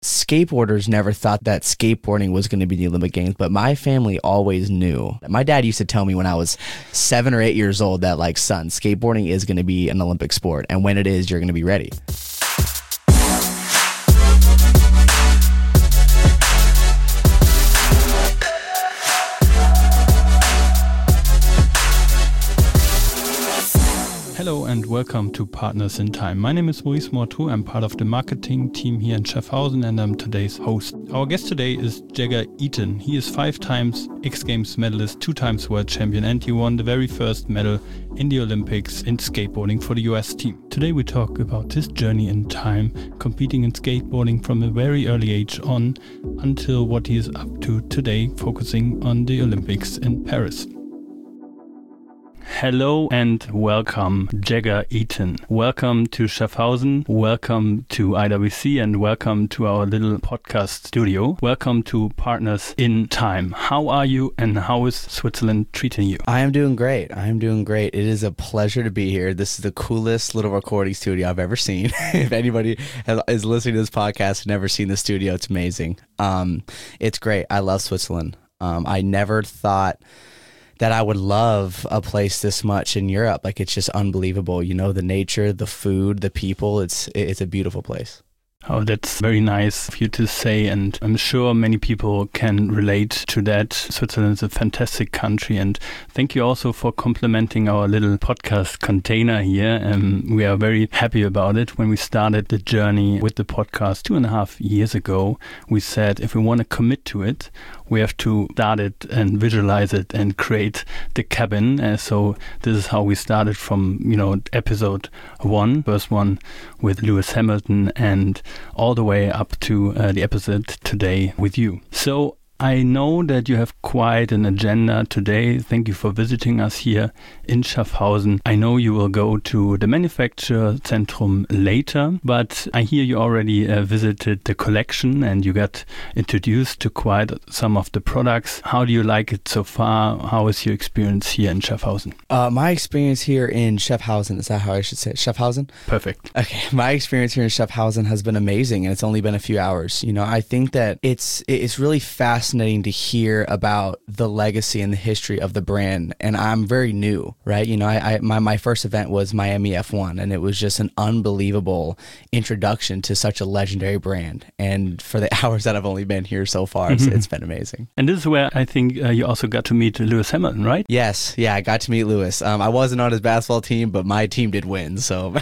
skateboarders never thought that skateboarding was going to be the Olympic Games, but my family always knew. My dad used to tell me when I was 7 or 8 years old that, like, son, skateboarding is going to be an Olympic sport, and when it is, you're going to be ready. Hello and welcome to Partners in Time. My name is Maurice Mortou. I'm part of the marketing team here in Schaffhausen and I'm today's host. Our guest today is Jagger Eaton. He is 5 times X Games medalist, 2 times world champion, and he won the very first medal in the Olympics in skateboarding for the US team. Today we talk about his journey in time, competing in skateboarding from a very early age on until what he is up to today, focusing on the Olympics in Paris. Hello and welcome, Jagger Eaton. Welcome to Schaffhausen, welcome to IWC, and welcome to our little podcast studio. Welcome to Partners in Time. How are you and how is Switzerland treating you? I am doing great. It is a pleasure to be here. This is the coolest little recording studio I've ever seen. If anybody is listening to this podcast and never seen the studio, it's amazing. It's great. I love Switzerland. I never thought that I would love a place this much in Europe. Like, it's just unbelievable. You know, the nature, the food, the people, it's a beautiful place. Oh, that's very nice of you to say, and I'm sure many people can relate to that. Switzerland is a fantastic country, and thank you also for complimenting our little podcast container here. We are very happy about it. When we started the journey with the podcast 2.5 years ago, we said if we want to commit to it, we have to start it and visualize it and create the cabin. So this is how we started from, episode 1, first one with Lewis Hamilton, and all the way up to the episode today with you. So I know that you have quite an agenda today. Thank you for visiting us here in Schaffhausen. I know you will go to the Manufacture Zentrum later, but I hear you already visited the collection and you got introduced to quite some of the products. How do you like it so far? How is your experience here in Schaffhausen? My experience here in Schaffhausen, is that how I should say it? Schaffhausen? Perfect. Okay, my experience here in Schaffhausen has been amazing, and it's only been a few hours. I think that it's really fascinating to hear about the legacy and the history of the brand, and I'm very new, right? My first event was Miami F1, and it was just an unbelievable introduction to such a legendary brand, and for the hours that I've only been here so far, it's been amazing. And this is where I think you also got to meet Lewis Hamilton, right? Yes, yeah, I got to meet Lewis. I wasn't on his basketball team, but my team did win, so.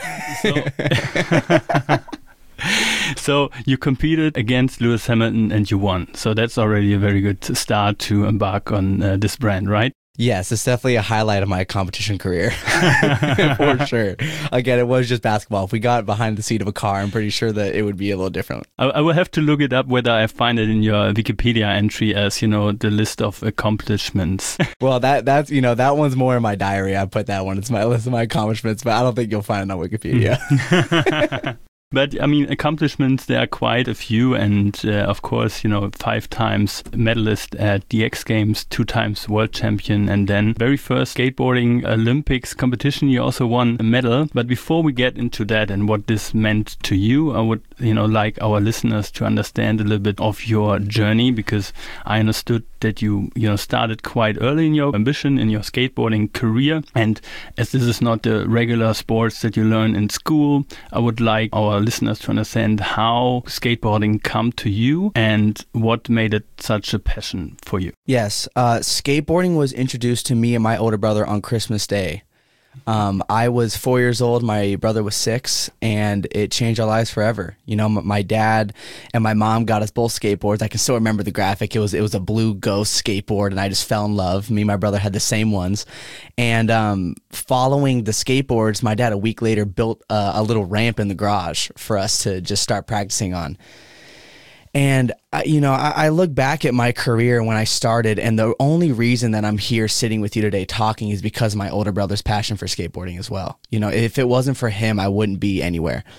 So you competed against Lewis Hamilton and you won. So that's already a very good start to embark on this brand, right? Yes, it's definitely a highlight of my competition career, for sure. Again, it was just basketball. If we got behind the seat of a car, I'm pretty sure that it would be a little different. I will have to look it up whether I find it in your Wikipedia entry as, the list of accomplishments. Well, that's that one's more in my diary. I put that one. It's my list of my accomplishments, but I don't think you'll find it on Wikipedia. But, accomplishments, there are quite a few. And, of course, 5 times medalist at the X Games, 2 times world champion. And then very first skateboarding Olympics competition, you also won a medal. But before we get into that and what this meant to you, I would, like our listeners to understand a little bit of your journey, because I understood that you started quite early in your ambition, in your skateboarding career. And as this is not the regular sports that you learn in school, I would like our listeners to understand how skateboarding come to you and what made it such a passion for you. Yes, skateboarding was introduced to me and my older brother on Christmas Day. I was 4 years old, my brother was 6, and it changed our lives forever. My dad and my mom got us both skateboards. I can still remember the graphic. It was a blue Ghost skateboard, and I just fell in love. Me and my brother had the same ones. And following the skateboards, my dad a week later built a little ramp in the garage for us to just start practicing on. And, I look back at my career when I started, and the only reason that I'm here sitting with you today talking is because of my older brother's passion for skateboarding as well. If it wasn't for him, I wouldn't be anywhere.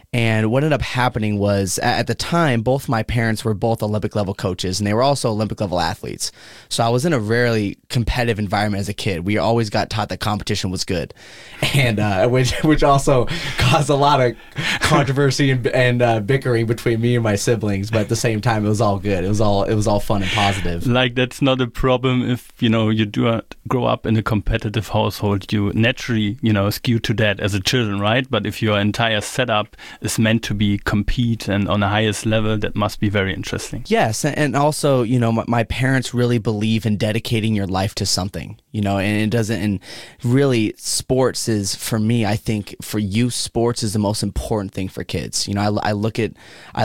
And what ended up happening was at the time, both my parents were both Olympic level coaches and they were also Olympic level athletes. So I was in a really competitive environment as a kid. We always got taught that competition was good, and which also caused a lot of controversy and bickering between me and my siblings. But at the same time, it was all good. It was all fun and positive. Like, that's not a problem if, you do grow up in a competitive household. You naturally, skew to that as a children, right? But if your entire setup is meant to be compete and on the highest level, that must be very interesting. Yes, and also, my parents really believe in dedicating your life to something, and it doesn't, and really sports is, for me, I think for youth, sports is the most important thing for kids. I look at,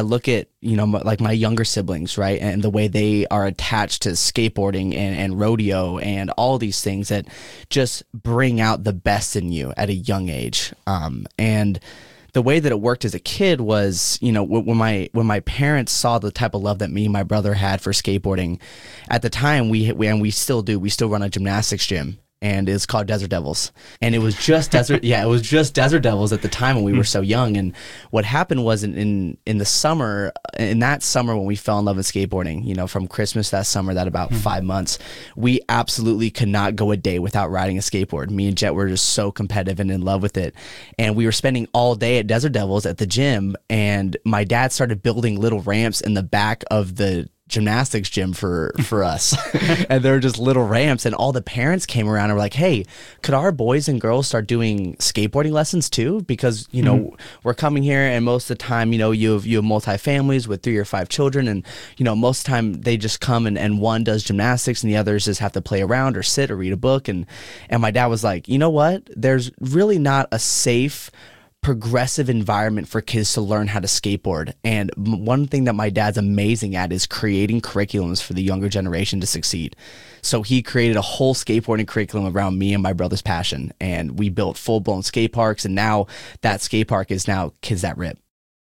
like my younger siblings, right? And the way they are attached to skateboarding and rodeo and all these things that just bring out the best in you at a young age. And the way that it worked as a kid was, when my parents saw the type of love that me and my brother had for skateboarding, at the time we still run a gymnastics gym. And it's called Desert Devils, and it was just Desert Devils at the time when we were so young. And what happened was in that summer when we fell in love with skateboarding, from Christmas that summer, that about 5 months, we absolutely could not go a day without riding a skateboard. Me and Jet were just so competitive and in love with it, and we were spending all day at Desert Devils at the gym. And my dad started building little ramps in the back of the gymnastics gym for us. And there were just little ramps, and all the parents came around and were like, hey, could our boys and girls start doing skateboarding lessons too? Because we're coming here, and most of the time you have multi-families with 3 or 5 children, and most of the time they just come and one does gymnastics and the others just have to play around or sit or read a book. And my dad was like, you know what, there's really not a safe, progressive environment for kids to learn how to skateboard. And one thing that my dad's amazing at is creating curriculums for the younger generation to succeed. So he created a whole skateboarding curriculum around me and my brother's passion, and we built full-blown skate parks, and now that skate park is now Kids That Rip.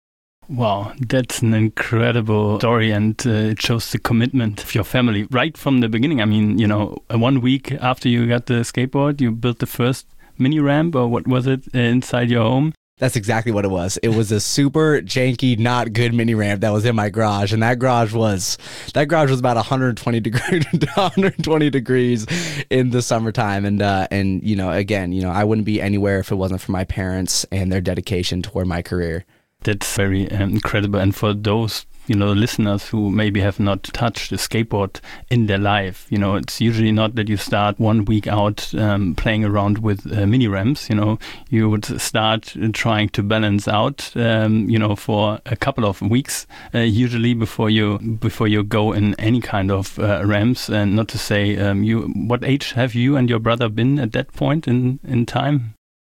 Wow, that's an incredible story, and it shows the commitment of your family right from the beginning. I mean, 1 week after you got the skateboard, you built the first mini ramp, or what was it, inside your home? That's exactly what it was. It was a super janky, not good mini ramp that was in my garage, and that garage was about 120 degrees in the summertime. And again, I wouldn't be anywhere if it wasn't for my parents and their dedication toward my career. That's very incredible. And for those listeners who maybe have not touched a skateboard in their life, it's usually not that you start 1 week out playing around with mini ramps. You would start trying to balance out, for a couple of weeks, usually before you go in any kind of ramps. And not to say, what age have you and your brother been at that point in time?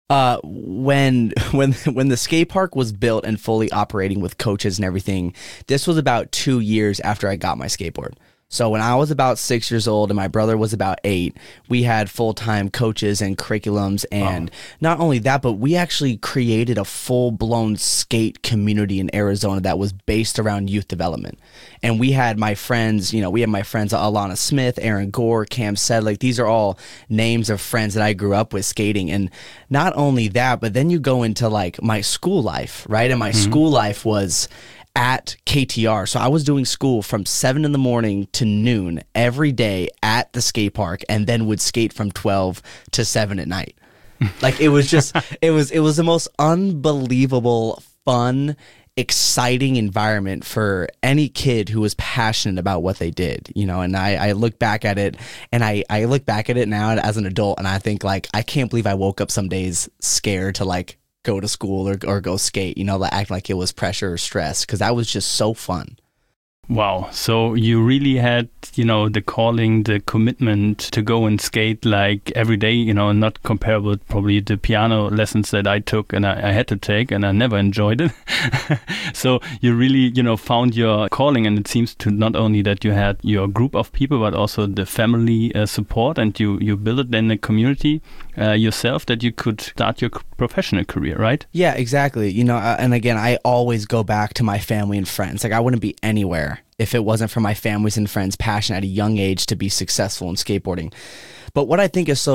When the skate park was built and fully operating with coaches and everything, this was about 2 years after I got my skateboard. So when I was about 6 years old and my brother was about 8, we had full-time coaches and curriculums. And not only that, but we actually created a full-blown skate community in Arizona that was based around youth development. And we had my friends, Alana Smith, Aaron Gore, Cam Sedlick. These are all names of friends that I grew up with skating. And not only that, but then you go into like my school life, right? And my school life was at KTR. So I was doing school from 7 in the morning to noon every day at the skate park, and then would skate from 12 to 7 at night. Like, it was just, it was the most unbelievable, fun, exciting environment for any kid who was passionate about what they did, and I look back at it, and I look back at it now as an adult, and I think, like, I can't believe I woke up some days scared to, like, go to school or go skate, act like it was pressure or stress, because that was just so fun. Wow. So you really had, the calling, the commitment to go and skate like every day, not comparable probably the piano lessons that I took and I had to take, and I never enjoyed it. So you really, found your calling, and it seems to not only that you had your group of people, but also the family support, and you built then a community yourself that you could start your professional career, right? Yeah, exactly. And again, I always go back to my family and friends. Like, I wouldn't be anywhere if it wasn't for my families and friends' passion at a young age to be successful in skateboarding. But what I think is so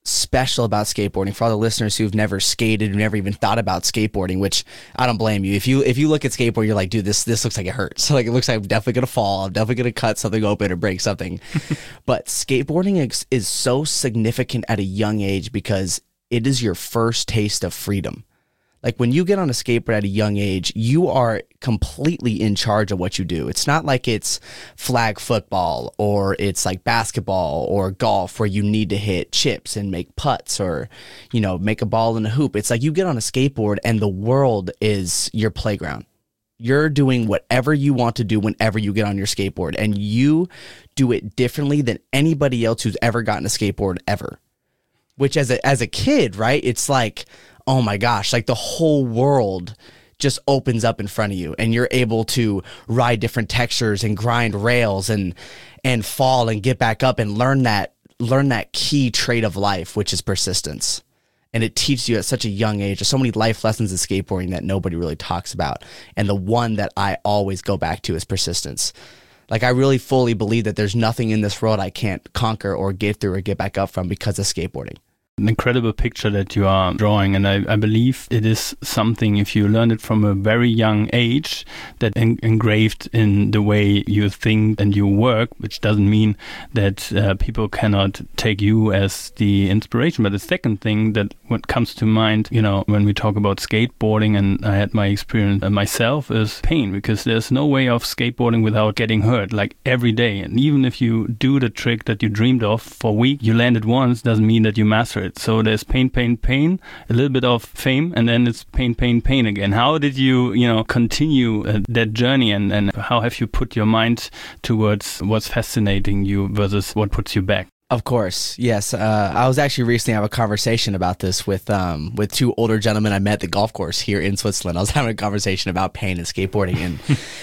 special about skateboarding for all the listeners who've never skated, who never even thought about skateboarding, which I don't blame you. If you look at skateboard, you're like, dude, this looks like it hurts. So like, it looks like I'm definitely going to fall. I'm definitely going to cut something open or break something. But skateboarding is so significant at a young age because it is your first taste of freedom. Like when you get on a skateboard at a young age, you are completely in charge of what you do. It's not like it's flag football or it's like basketball or golf where you need to hit chips and make putts or, you know, make a ball in a hoop. It's like you get on a skateboard and the world is your playground. You're doing whatever you want to do whenever you get on your skateboard, and you do it differently than anybody else who's ever gotten a skateboard ever. Which as a kid, right, it's like, oh my gosh, like the whole world just opens up in front of you and you're able to ride different textures and grind rails and fall and get back up and learn that key trait of life, which is persistence. And it teaches you at such a young age. There's so many life lessons in skateboarding that nobody really talks about. And the one that I always go back to is persistence. Like I really fully believe that there's nothing in this world I can't conquer or get through or get back up from because of skateboarding. An incredible picture that you are drawing, and I believe it is something, if you learn it from a very young age, that engraved in the way you think and you work, which doesn't mean that people cannot take you as the inspiration. But the second thing that what comes to mind, you know, when we talk about skateboarding, and I had my experience myself, is pain, because there's no way of skateboarding without getting hurt, like every day. And even if you do the trick that you dreamed of for a week, you land it once, doesn't mean that you master it. So there's pain, a little bit of fame, and then it's pain again. How did you continue that journey, and how have you put your mind towards what's fascinating you versus what puts you back? Of course, yes. I was actually recently having a conversation about this with two older gentlemen I met at the golf course here in Switzerland. I was having a conversation about pain and skateboarding,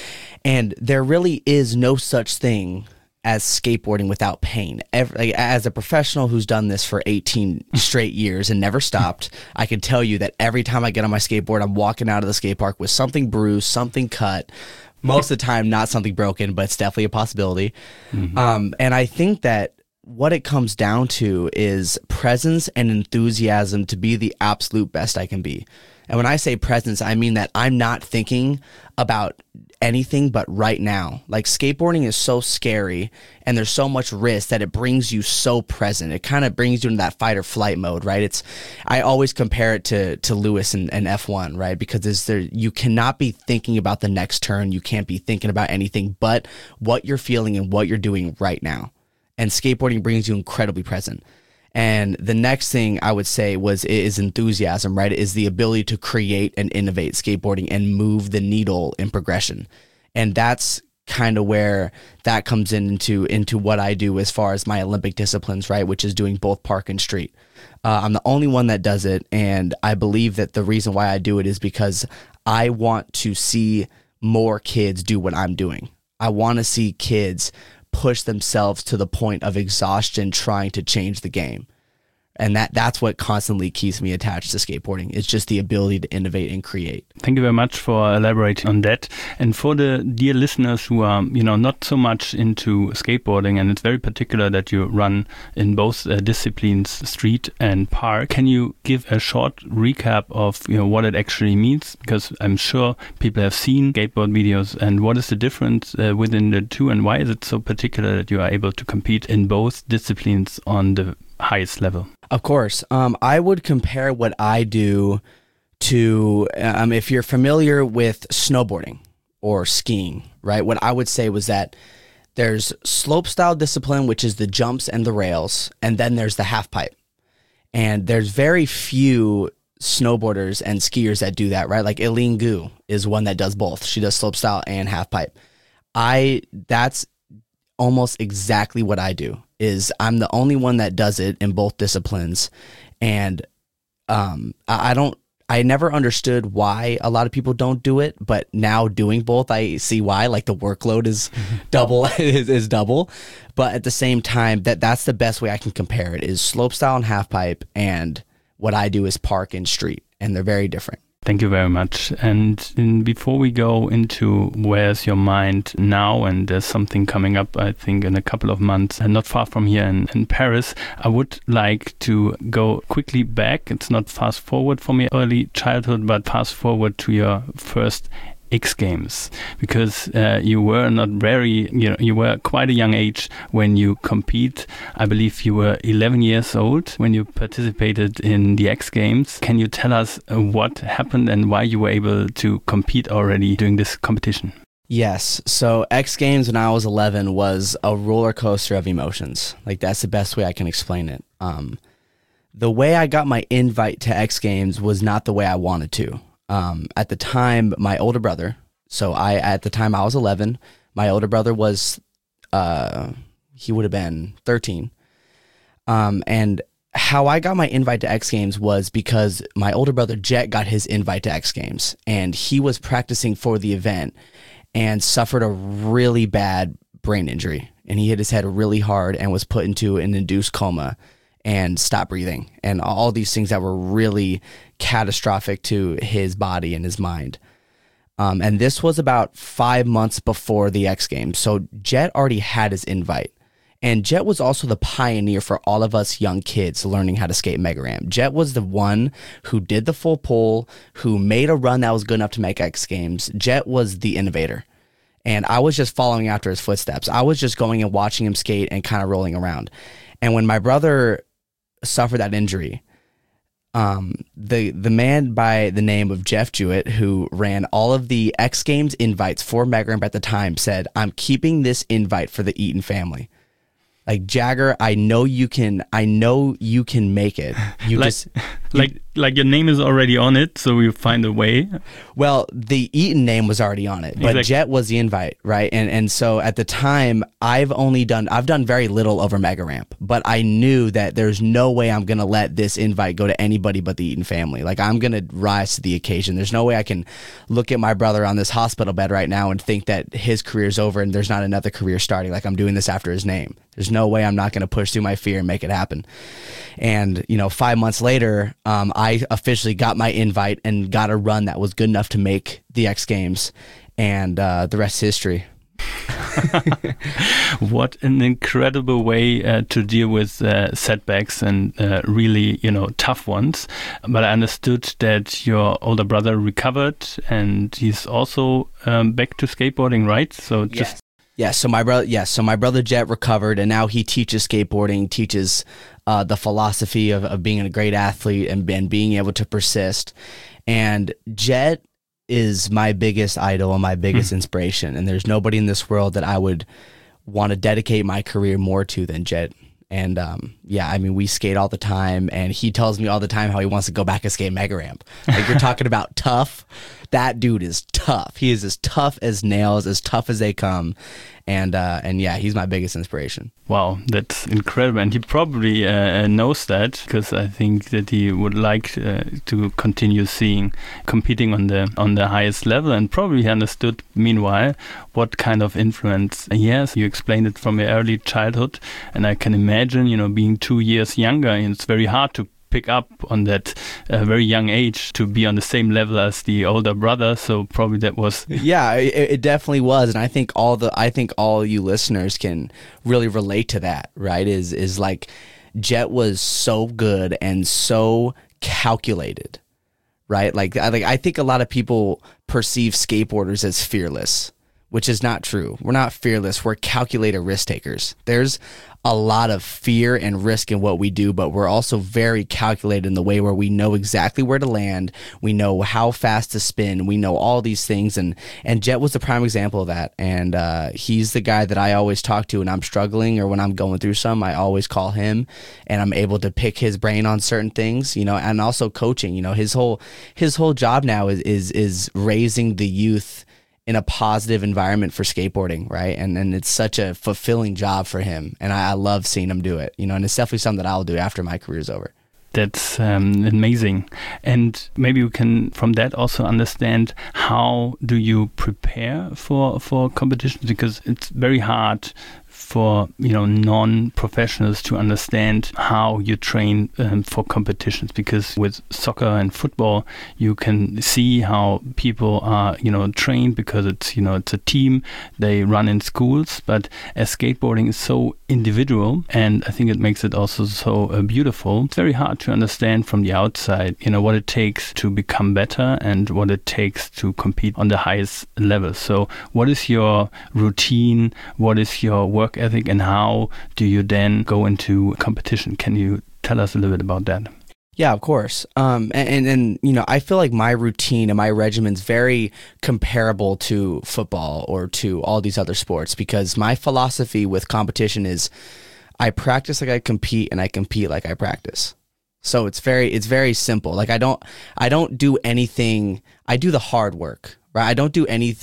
and there really is no such thing as skateboarding without pain. As a professional who's done this for 18 straight years and never stopped, I can tell you that every time I get on my skateboard, I'm walking out of the skate park with something bruised, something cut. Most of the time, not something broken, but it's definitely a possibility. Mm-hmm. And I think that what it comes down to is presence and enthusiasm to be the absolute best I can be. And when I say presence, I mean that I'm not thinking about anything but right now. Like skateboarding is so scary and there's so much risk that it brings you so present. It kind of brings you into that fight or flight mode, right? I always compare it to Lewis and F1, right? Because you cannot be thinking about the next turn. You can't be thinking about anything but what you're feeling and what you're doing right now. And skateboarding brings you incredibly present. And the next thing I would say is enthusiasm, right? It is the ability to create and innovate skateboarding and move the needle in progression. And that's kind of where that comes into what I do as far as my Olympic disciplines, right? Which is doing both park and street. I'm the only one that does it. And I believe that the reason why I do it is because I want to see more kids do what I'm doing. I want to see kids push themselves to the point of exhaustion trying to change the game. And that's what constantly keeps me attached to skateboarding. It's just the ability to innovate and create. Thank you very much for elaborating on that. And for the dear listeners who are, not so much into skateboarding, and it's very particular that you run in both disciplines, street and park, can you give a short recap of, what it actually means? Because I'm sure people have seen skateboard videos, and what is the difference within the two, and why is it so particular that you are able to compete in both disciplines on the highest level? Of course. I would compare what I do to, if you're familiar with snowboarding or skiing, right? What I would say was that there's slopestyle discipline, which is the jumps and the rails, and then there's the half pipe. And there's very few snowboarders and skiers that do that, right? Like Eileen Gu is one that does both. She does slopestyle and half pipe. That's almost exactly what I do. I'm the only one that does it in both disciplines. And I never understood why a lot of people don't do it, but now doing both, I see why. Like the workload is double, is double. But at the same time, that's the best way I can compare it is slopestyle and half pipe, and what I do is park and street, and they're very different. Thank you very much. And before we go into where's your mind now, and there's something coming up, I think, in a couple of months, and not far from here in Paris, I would like to go quickly back. It's not fast forward from your early childhood, but fast forward to your first X Games, because you were not very, you were quite a young age when you compete. I believe you were 11 years old when you participated in the X Games. Can you tell us what happened and why you were able to compete already during this competition? Yes. So X Games when I was 11 was a roller coaster of emotions. Like, that's the best way I can explain it. The way I got my invite to X Games was not the way I wanted to. At the time, my older brother, at the time I was 11, my older brother was, he would have been 13. And how I got my invite to X Games was because my older brother, Jet, got his invite to X Games, and he was practicing for the event and suffered a really bad brain injury. And he hit his head really hard and was put into an induced coma and stopped breathing, and all these things that were really catastrophic to his body and his mind. And this was about 5 months before the X Games. So Jet already had his invite. And Jet was also the pioneer for all of us young kids learning how to skate Mega Ramp. Jet was the one who did the full pull, who made a run that was good enough to make X Games. Jet was the innovator. And I was just following after his footsteps. I was just going and watching him skate and kind of rolling around. And when my brother suffered that injury, the man by the name of Jeff Jewett, who ran all of the X Games invites for Mega Ramp at the time, said, "I'm keeping this invite for the Eaton family. Like, Jagger, I know you can make it. Like your name is already on it, so you find a way." Well, the Eaton name was already on it, but exactly. Jet was the invite, right? And so at the time, I've done very little over Mega Ramp, but I knew that there's no way I'm gonna let this invite go to anybody but the Eaton family. Like, I'm gonna rise to the occasion. There's no way I can look at my brother on this hospital bed right now and think that his career's over and there's not another career starting. Like, I'm doing this after his name. There's no way I'm not gonna push through my fear and make it happen. And 5 months later, I officially got my invite and got a run that was good enough to make the X Games, and the rest is history. What an incredible way to deal with setbacks and really, tough ones. But I understood that your older brother recovered and he's also back to skateboarding, right? So just So my brother Jet recovered, and now he teaches skateboarding, teaches the philosophy of being a great athlete and being able to persist. And Jet is my biggest idol and my biggest inspiration. And there's nobody in this world that I would want to dedicate my career more to than Jet. And we skate all the time, and he tells me all the time how he wants to go back and skate Mega Ramp. Like, you're talking about tough. That dude is tough. He is as tough as nails, as tough as they come. And he's my biggest inspiration. Wow, that's incredible. And he probably knows that, because I think that he would like to continue competing on the highest level, and probably he understood meanwhile what kind of influence he has. You explained it from your early childhood, and I can imagine, being 2 years younger, it's very hard to pick up on that very young age to be on the same level as the older brother. So probably that was it definitely was. And I think all you listeners can really relate to that, right? Is like, Jet was so good and so calculated, right? Like I think a lot of people perceive skateboarders as fearless, which is not true. We're not fearless. We're calculated risk takers. There's a lot of fear and risk in what we do, but we're also very calculated in the way where we know exactly where to land. We know how fast to spin. We know all these things. And Jet was the prime example of that. And he's the guy that I always talk to when I'm struggling or when I'm going through some. I always call him, and I'm able to pick his brain on certain things, and also coaching. His whole job now is raising the youth in a positive environment for skateboarding, right? And it's such a fulfilling job for him, and I love seeing him do it, and it's definitely something that I'll do after my career's over. That's amazing. And maybe we can from that also understand, how do you prepare for competitions? Because it's very hard for non-professionals to understand how you train for competitions? Because with soccer and football, you can see how people are trained because it's a team, they run in schools. But as skateboarding is so individual, and I think it makes it also so beautiful, it's very hard to understand from the outside what it takes to become better and what it takes to compete on the highest level. So what is your routine? What is your work ethic, and how do you then go into competition? Can you tell us a little bit about that? Yeah, of course. And I feel like my routine and my regimen's very comparable to football or to all these other sports, because my philosophy with competition is I practice like I compete and I compete like I practice. So it's very simple. Like I don't do anything. I do the hard work, right? I don't do any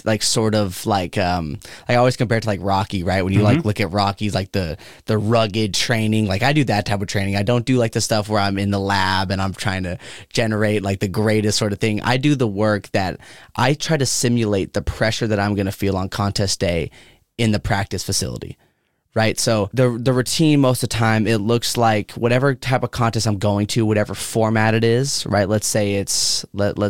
I always compare it to like Rocky, right? When you like look at Rocky's like the rugged training, like I do that type of training. I don't do like the stuff where I'm in the lab and I'm trying to generate like the greatest sort of thing. I do the work that I try to simulate the pressure that I'm going to feel on contest day in the practice facility. Right. So the routine most of the time, it looks like whatever type of contest I'm going to, whatever format it is, right? Let's say it's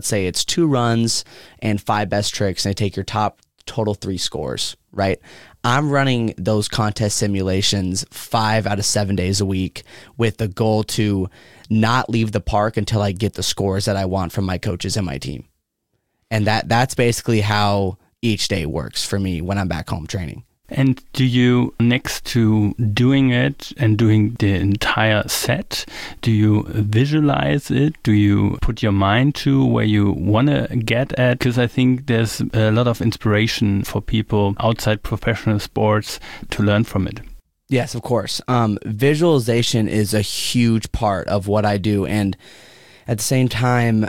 2 runs and 5 best tricks, and they take your top total 3 scores, right? I'm running those contest simulations 5 out of 7 days a week with the goal to not leave the park until I get the scores that I want from my coaches and my team. And that's basically how each day works for me when I'm back home training. And do you, next to doing it and doing the entire set, do you visualize it? Do you put your mind to where you want to get at? Because I think there's a lot of inspiration for people outside professional sports to learn from it. Yes, of course. Visualization is a huge part of what I do. And at the same time,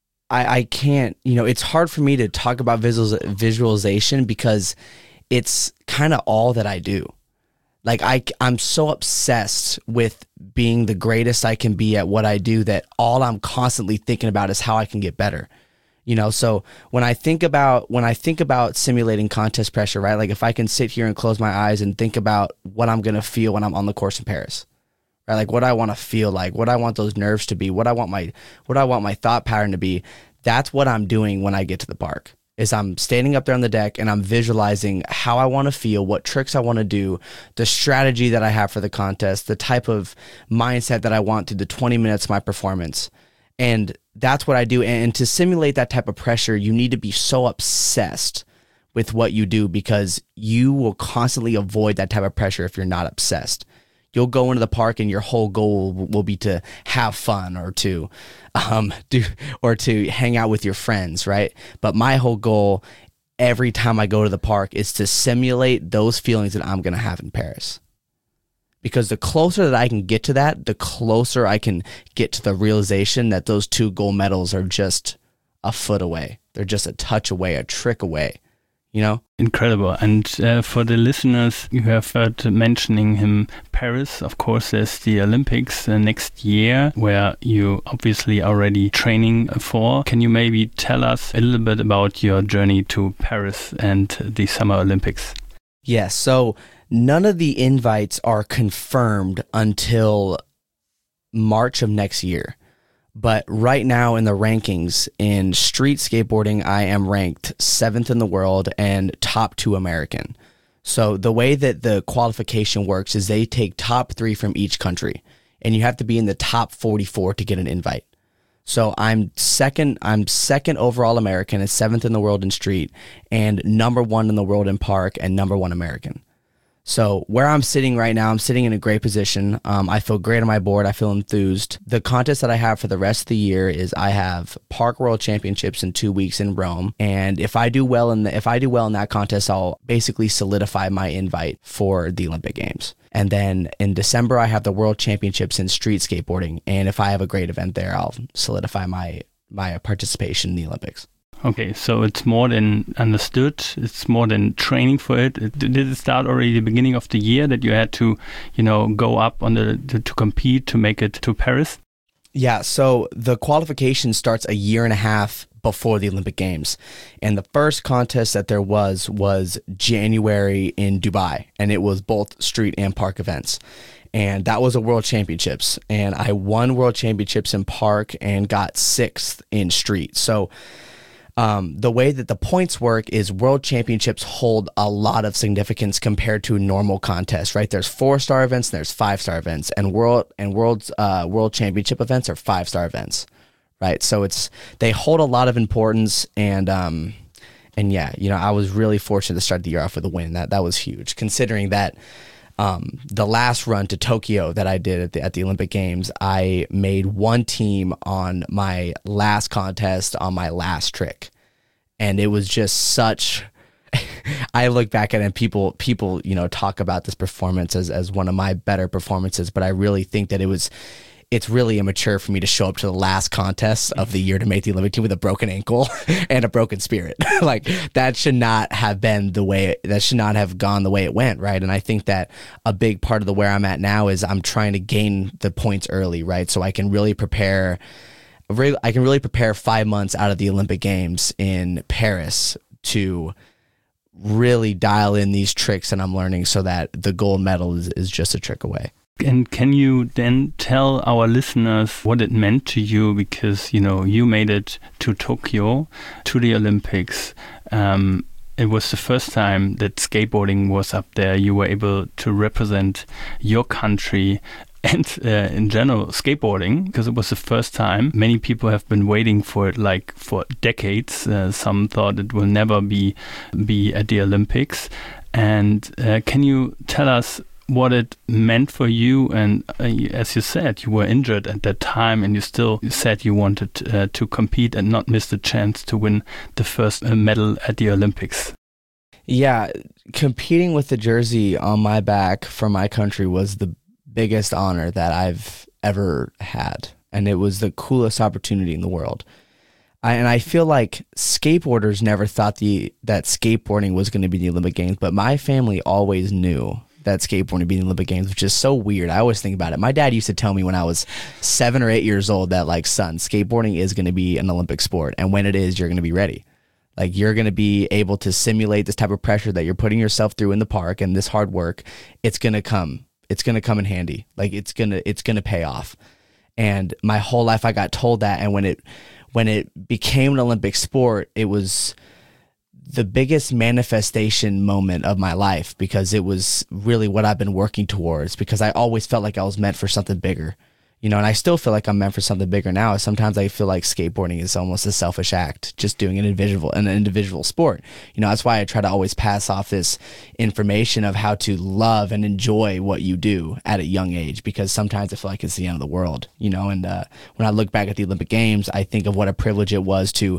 I can't, it's hard for me to talk about visualization because it's kind of all that I do. Like I'm so obsessed with being the greatest I can be at what I do that all I'm constantly thinking about is how I can get better. So when I think about simulating contest pressure, right? Like if I can sit here and close my eyes and think about what I'm going to feel when I'm on the course in Paris, right? Like what I want to feel like, what I want those nerves to be, what I want my thought pattern to be. That's what I'm doing when I get to the park. Is I'm standing up there on the deck and I'm visualizing how I want to feel, what tricks I want to do, the strategy that I have for the contest, the type of mindset that I want through the 20 minutes of my performance. And that's what I do. And to simulate that type of pressure, you need to be so obsessed with what you do because you will constantly avoid that type of pressure if you're not obsessed. You'll go into the park and your whole goal will be to have fun or to hang out with your friends, right? But my whole goal every time I go to the park is to simulate those feelings that I'm going to have in Paris. Because the closer that I can get to that, the closer I can get to the realization that those 2 gold medals are just a foot away. They're just a touch away, a trick away. Incredible. And for the listeners, you have heard mentioning him Paris. Of course, there's the Olympics next year where you obviously already training for. Can you maybe tell us a little bit about your journey to Paris and the Summer Olympics? Yes. So none of the invites are confirmed until March of next year. But right now in the rankings in street skateboarding, I am ranked 7th in the world and top 2 American. So the way that the qualification works is they take top 3 from each country, and you have to be in the top 44 to get an invite. So I'm second overall American and 7th in the world in street and number 1 in the world in park and number 1 American. So where I'm sitting right now, I'm sitting in a great position. I feel great on my board. I feel enthused. The contest that I have for the rest of the year is I have Park World Championships in 2 weeks in Rome, and if I do well in that contest, I'll basically solidify my invite for the Olympic Games. And then in December, I have the World Championships in street skateboarding, and if I have a great event there, I'll solidify my participation in the Olympics. Okay, so it's more than understood. It's more than training for it. Did it start already the beginning of the year that you had to, go up on to compete to make it to Paris? Yeah, so the qualification starts a year and a half before the Olympic Games. And the first contest that there was January in Dubai, and it was both street and park events. And that was a world championships. And I won world championships in park and got 6th in street. So the way that the points work is world championships hold a lot of significance compared to normal contests, right? There's 4-star events, and there's 5-star events, and world championship events are 5-star events, right? So they hold a lot of importance, and yeah, I was really fortunate to start the year off with a win. That was huge, considering that the last run to Tokyo that I did at the Olympic Games, I made one team on my last contest on my last trick. And it was just such, I look back at it and people, talk about this performance as one of my better performances, but I really think that it's really immature for me to show up to the last contest of the year to make the Olympic team with a broken ankle and a broken spirit. Like that should not have gone the way it went, right? And I think that a big part of where I'm at now is I'm trying to gain the points early, right? So I can really prepare 5 months out of the Olympic Games in Paris to really dial in these tricks that I'm learning so that the gold medal is just a trick away. And can you then tell our listeners what it meant to you? Because, you made it to Tokyo, to the Olympics. It was the first time that skateboarding was up there. You were able to represent your country and in general skateboarding, because it was the first time. Many people have been waiting for it like for decades. Some thought it will never be at the Olympics. And can you tell us what it meant for you? And as you said, you were injured at that time, and you still said you wanted to compete and not miss the chance to win the first medal at the Olympics. Yeah, competing with the jersey on my back for my country was the biggest honor that I've ever had, and it was the coolest opportunity in the world. And I feel like skateboarders never thought that skateboarding was going to be the Olympic Games, but my family always knew that skateboarding being the Olympic Games, which is so weird. I always think about it. My dad used to tell me when I was 7 or 8 years old that, like, son, skateboarding is going to be an Olympic sport. And when it is, you're going to be ready. Like, you're going to be able to simulate this type of pressure that you're putting yourself through in the park and this hard work. It's going to come. It's going to come in handy. Like, it's going to pay off. And my whole life I got told that. And when it became an Olympic sport, it was the biggest manifestation moment of my life, because it was really what I've been working towards, because I always felt like I was meant for something bigger, and I still feel like I'm meant for something bigger now. Sometimes I feel like skateboarding is almost a selfish act, just doing an individual sport. That's why I try to always pass off this information of how to love and enjoy what you do at a young age, because sometimes I feel like it's the end of the world, and when I look back at the Olympic Games, I think of what a privilege it was to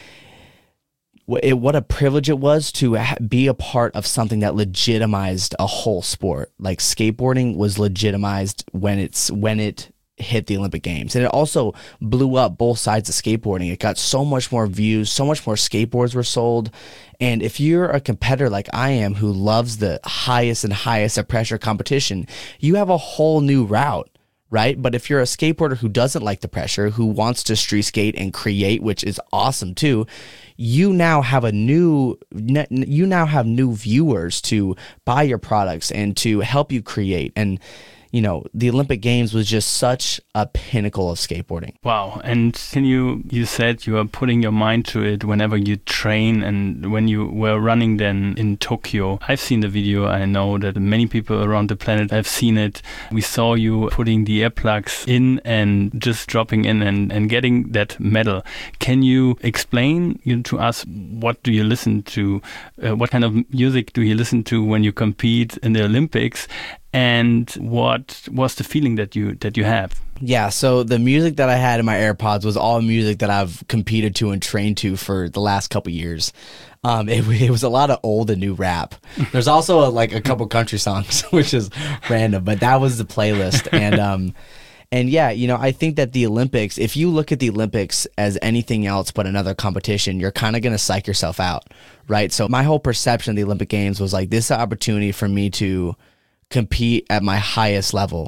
be a part of something that legitimized a whole sport. Like, skateboarding was legitimized when it hit the Olympic Games, and it also blew up both sides of skateboarding. It got so much more views, so much more skateboards were sold. And if you're a competitor like I am, who loves the highest and highest of pressure competition, you have a whole new route, right? But if you're a skateboarder who doesn't like the pressure, who wants to street skate and create, which is awesome too, you now have new viewers to buy your products and to help you create. And the Olympic Games was just such a pinnacle of skateboarding. Wow. And you said you are putting your mind to it whenever you train, and when you were running then in Tokyo. I've seen the video. I know that many people around the planet have seen it. We saw you putting the earplugs in and just dropping in and getting that medal. Can you explain to us, what do you listen to? What kind of music do you listen to when you compete in the Olympics? And what was the feeling that you have? Yeah, so the music that I had in my AirPods was all music that I've competed to and trained to for the last couple years. It was a lot of old and new rap. There's also a couple country songs, which is random, but that was the playlist. And yeah, I think that the Olympics, if you look at the Olympics as anything else but another competition, you're kind of going to psych yourself out, right? So my whole perception of the Olympic Games was like, this is an opportunity for me to compete at my highest level,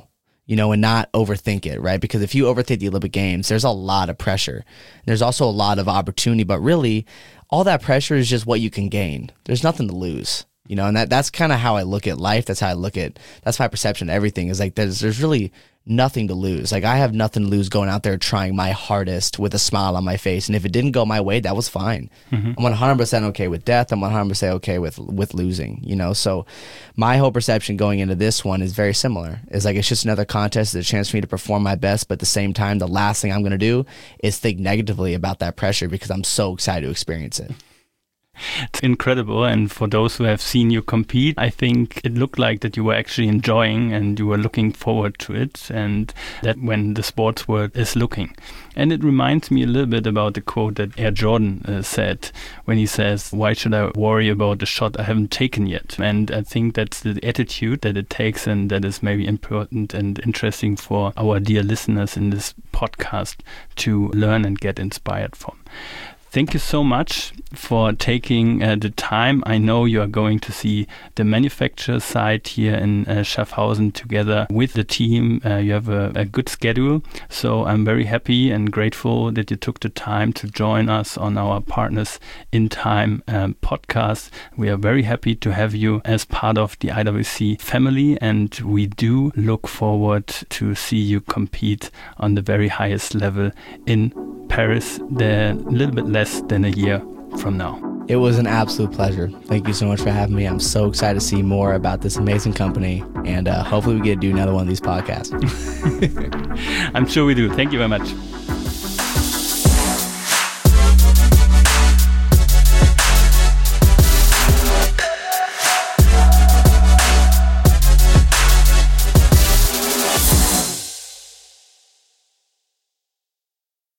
and not overthink it, right? Because if you overthink the Olympic Games, there's a lot of pressure. There's also a lot of opportunity, but really all that pressure is just what you can gain. There's nothing to lose, and that's kind of how I look at life. That's my perception of everything is like, there's really nothing to lose. Like I have nothing to lose going out there trying my hardest with a smile on my face. And if it didn't go my way, that was fine. I'm 100% okay with death. I'm 100% okay with losing, So my whole perception going into this one is very similar. It's like, it's just another contest. It's a chance for me to perform my best. But at the same time, the last thing I'm going to do is think negatively about that pressure because I'm so excited to experience it. It's incredible, and for those who have seen you compete, I think it looked like that you were actually enjoying and you were looking forward to it, and that when the sports world is looking. And it reminds me a little bit about the quote that Air Jordan said when he says, "Why should I worry about the shot I haven't taken yet?" And I think that's the attitude that it takes, and that is maybe important and interesting for our dear listeners in this podcast to learn and get inspired from. Thank you so much for taking the time. I know you are going to see the manufacturer site here in Schaffhausen together with the team. You have a good schedule. So I'm very happy and grateful that you took the time to join us on our Partners in Time podcast. We are very happy to have you as part of the IWC family, and we do look forward to see you compete on the very highest level in Paris, a little bit less than a year from now. It was an absolute pleasure. Thank you so much for having me. I'm so excited to see more about this amazing company, and hopefully we get to do another one of these podcasts. I'm sure we do. Thank you very much.